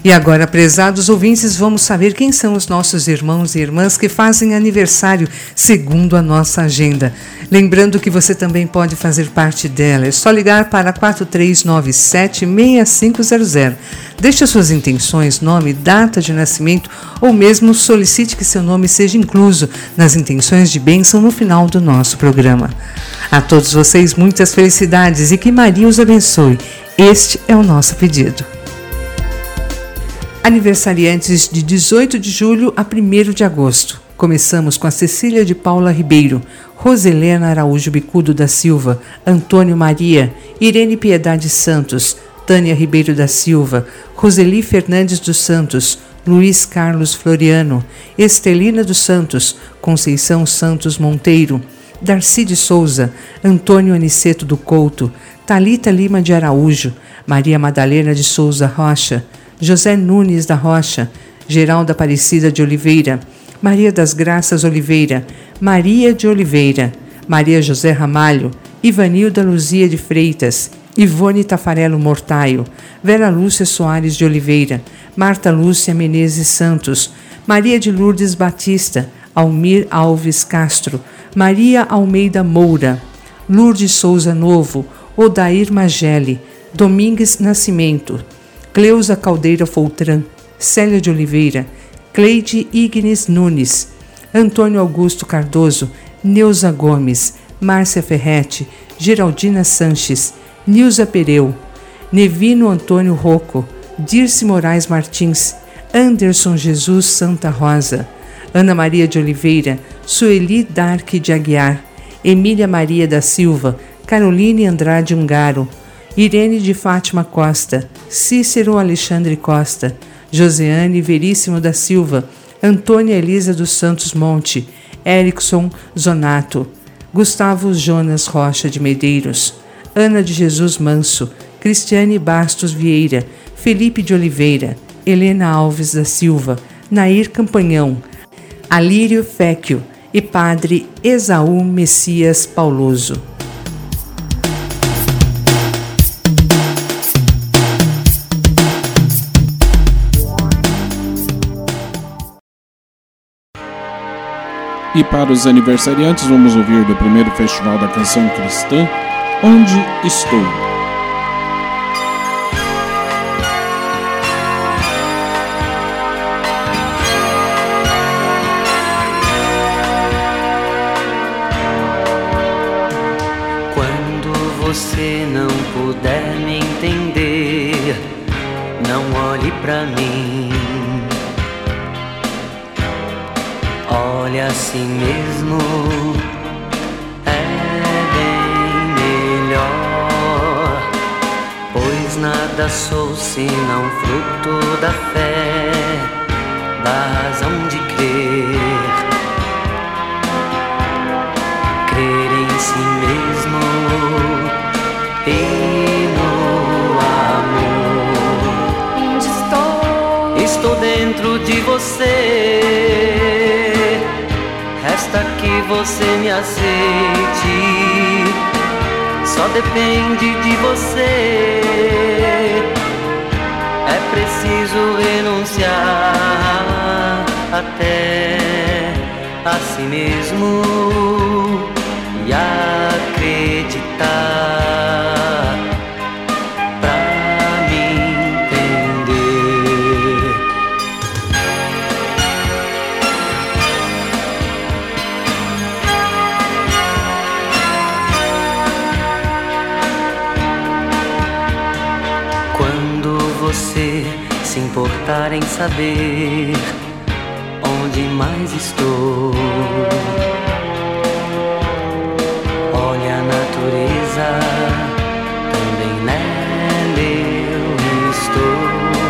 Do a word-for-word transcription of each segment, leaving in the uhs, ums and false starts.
E agora, prezados ouvintes, vamos saber quem são os nossos irmãos e irmãs que fazem aniversário segundo a nossa agenda. Lembrando que você também pode fazer parte dela. É só ligar para quatro três nove sete, seis cinco zero zero. Deixe suas intenções, nome, data de nascimento ou mesmo solicite que seu nome seja incluso nas intenções de bênção no final do nosso programa. A todos vocês, muitas felicidades e que Maria os abençoe. Este é o nosso pedido. Aniversariantes de dezoito de julho a primeiro de agosto. Começamos com a Cecília de Paula Ribeiro, Roselena Araújo Bicudo da Silva, Antônio Maria, Irene Piedade Santos, Tânia Ribeiro da Silva, Roseli Fernandes dos Santos, Luiz Carlos Floriano, Estelina dos Santos, Conceição Santos Monteiro, Darcy de Souza, Antônio Aniceto do Couto, Talita Lima de Araújo, Maria Madalena de Souza Rocha, José Nunes da Rocha, Geralda Aparecida de Oliveira, Maria das Graças Oliveira, Maria de Oliveira, Maria José Ramalho, Ivanilda Luzia de Freitas, Ivone Tafarelo Mortaio, Vera Lúcia Soares de Oliveira, Marta Lúcia Menezes Santos, Maria de Lourdes Batista, Almir Alves Castro, Maria Almeida Moura, Lourdes Souza Novo, Odair Mageli, Domingues Nascimento, Cleusa Caldeira Foltran, Célia de Oliveira, Cleide Ignes Nunes, Antônio Augusto Cardoso, Neuza Gomes, Márcia Ferretti, Geraldina Sanches, Nilza Pereu, Nevino Antônio Rocco, Dirce Moraes Martins, Anderson Jesus Santa Rosa, Ana Maria de Oliveira, Sueli Darque de Aguiar, Emília Maria da Silva, Caroline Andrade Ungaro, Irene de Fátima Costa, Cícero Alexandre Costa, Joseane Veríssimo da Silva, Antônia Elisa dos Santos Monte, Erickson Zonato, Gustavo Jonas Rocha de Medeiros, Ana de Jesus Manso, Cristiane Bastos Vieira, Felipe de Oliveira, Helena Alves da Silva, Nair Campanhão, Alírio Féquio e Padre Esaú Messias Pauloso. E para os aniversariantes, vamos ouvir do primeiro Festival da Canção Cristã, Onde Estou. Quando você não puder me entender, não olhe pra mim. Olhe a si mesmo, é bem melhor, pois nada sou senão fruto da fé, da razão de crer. Crer em si mesmo e no amor. Onde estou? Estou dentro de você. Resta que você me aceite, só depende de você. É preciso renunciar até a si mesmo e acreditar pra me entender. Quando você se importar em saber onde mais estou, olhe a natureza, também nela eu estou,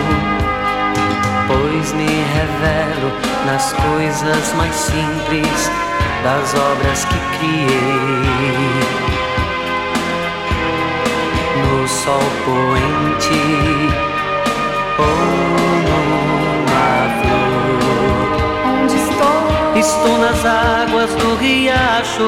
pois me revelo nas coisas mais simples das obras que criei. No sol poente ou numa flor. Onde estou? Estou nas águas do riacho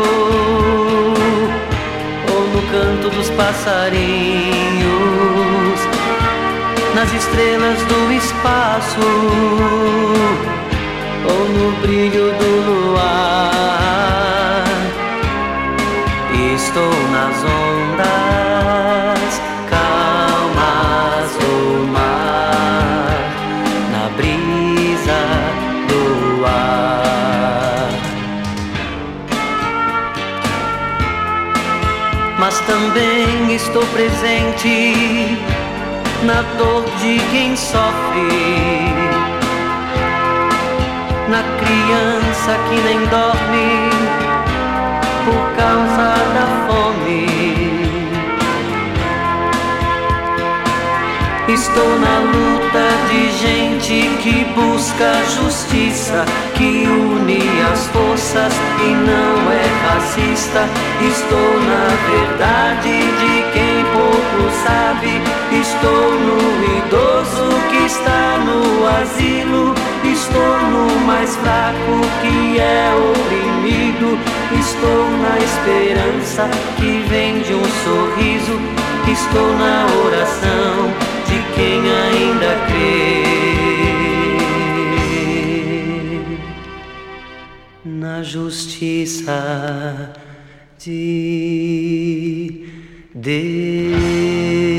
ou no canto dos passarinhos, na nas estrelas do espaço ou no brilho do luar. Estou nas ondas calmas do mar, na brisa do ar. Mas também estou presente na dor de quem sofre, na criança que nem dorme por causa da fome. Estou na luta de gente que busca justiça, que une as forças e não é racista. Estou na verdade de quem pouco sabe. Estou no idoso que está no asilo. Estou no mais fraco que é oprimido. Estou na esperança que vem de um sorriso. Estou na oração de quem ainda crê na justiça de Deus.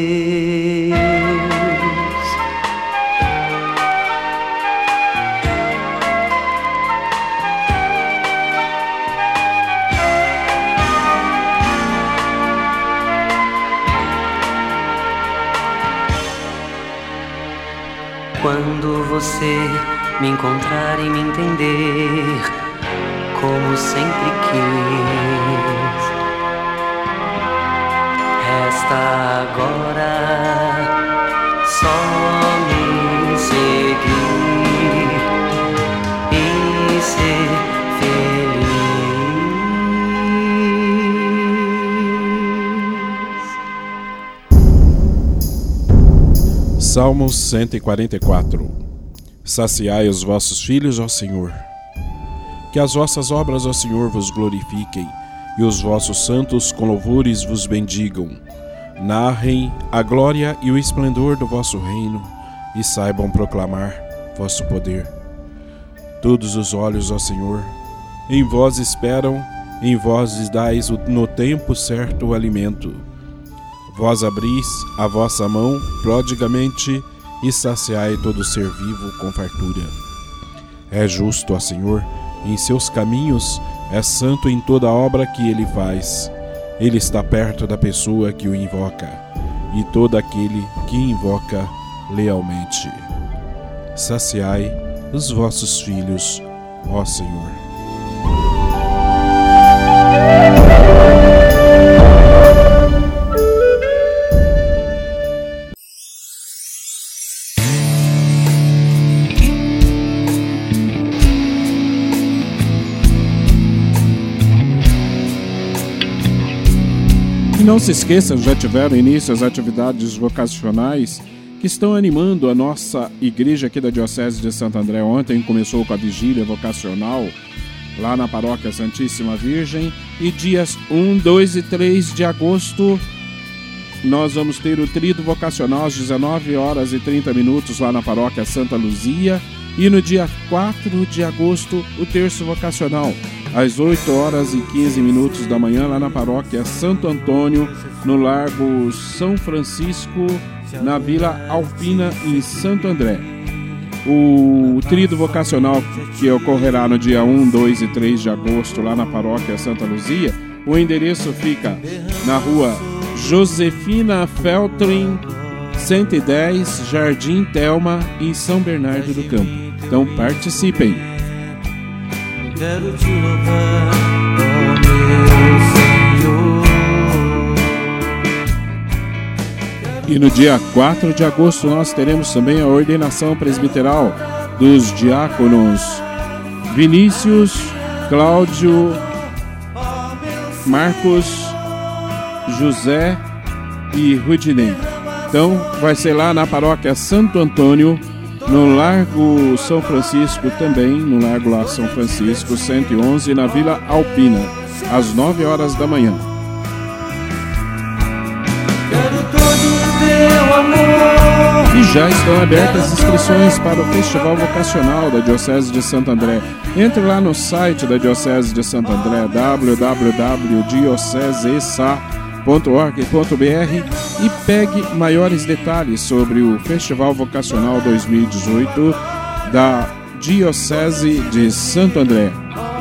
Quando você me encontrar e me entender como sempre quis, resta agora só me seguir e ser feliz. Salmos cento e quarenta e quatro. Saciai os vossos filhos, ó Senhor. Que as vossas obras, ó Senhor, vos glorifiquem, e os vossos santos com louvores vos bendigam. Narrem a glória e o esplendor do vosso reino, e saibam proclamar vosso poder. Todos os olhos, ó Senhor, em vós esperam, em vós dais no tempo certo o alimento. Vós abris a vossa mão prodigamente e saciai todo ser vivo com fartura. É justo, ó Senhor, em seus caminhos, é santo em toda obra que ele faz. Ele está perto da pessoa que o invoca, e todo aquele que invoca lealmente. Saciai os vossos filhos, ó Senhor. E não se esqueçam, já tiveram início as atividades vocacionais que estão animando a nossa igreja aqui da Diocese de Santo André. Ontem começou com a vigília vocacional lá na Paróquia Santíssima Virgem, e dias um, dois e três de agosto nós vamos ter o tríduo vocacional às dezenove horas e trinta minutos lá na Paróquia Santa Luzia, e no dia quatro de agosto o terço vocacional às oito horas e quinze minutos da manhã lá na Paróquia Santo Antônio, no Largo São Francisco, na Vila Alpina, em Santo André. O tríduo vocacional que ocorrerá no dia um, dois e três de agosto lá na Paróquia Santa Luzia, o endereço fica na rua Josefina Feltrin, cento e dez, Jardim Telma, em São Bernardo do Campo. Então participem! Quero te louvar, ó meu Senhor. E no dia quatro de agosto nós teremos também a ordenação presbiteral dos diáconos Vinícius, Cláudio, Marcos, José e Rudinei. Então vai ser lá na Paróquia Santo Antônio, no Largo São Francisco também, no Largo lá São Francisco, cento e onze, na Vila Alpina, às nove horas da manhã. Quero todo o teu amor. Já estão abertas as inscrições para o Festival Vocacional da Diocese de Santo André. Entre lá no site da Diocese de Santo André, w w w ponto diocesesa ponto org ponto b r, e pegue maiores detalhes sobre o Festival Vocacional dois mil e dezoito da Diocese de Santo André.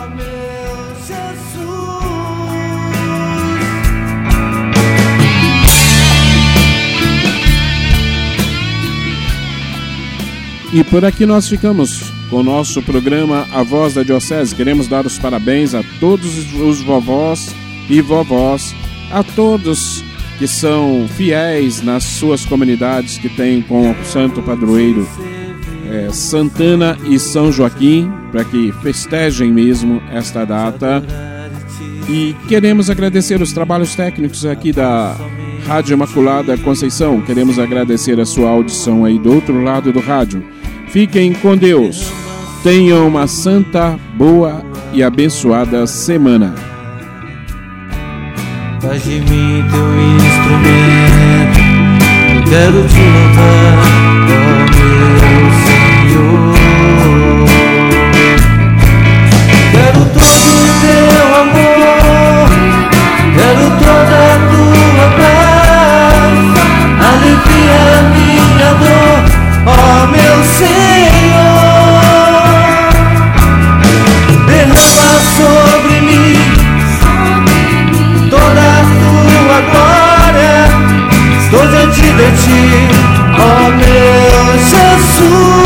E por aqui nós ficamos com o nosso programa A Voz da Diocese. Queremos dar os parabéns a todos os vovós e vovós, a todos que são fiéis nas suas comunidades que têm com o Santo Padroeiro é, Santana e São Joaquim, para que festejem mesmo esta data. E queremos agradecer os trabalhos técnicos aqui da Rádio Imaculada Conceição. Queremos agradecer a sua audição aí do outro lado do rádio. Fiquem com Deus. Tenham uma santa, boa e abençoada semana. Faz de mim teu instrumento, eu quero te louvar, ó meu Senhor. Quero todo o teu amor, quero toda a tua paz, alivia a minha dor, ó meu Senhor. Derrama sobre mim toda a tua glória, estou diante de ti, ó meu Jesus.